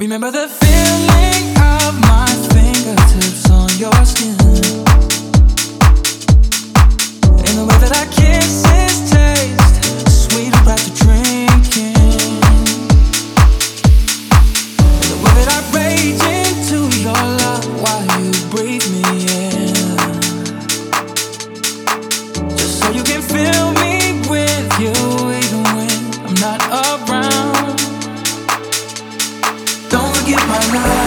Remember the feeling of my fingertips on your skin, and the way that our kisses taste sweet after drinking, and the way that I rage into your love while you breathe me in, just so you can fill me with you even when I'm not around. Don't forget my love.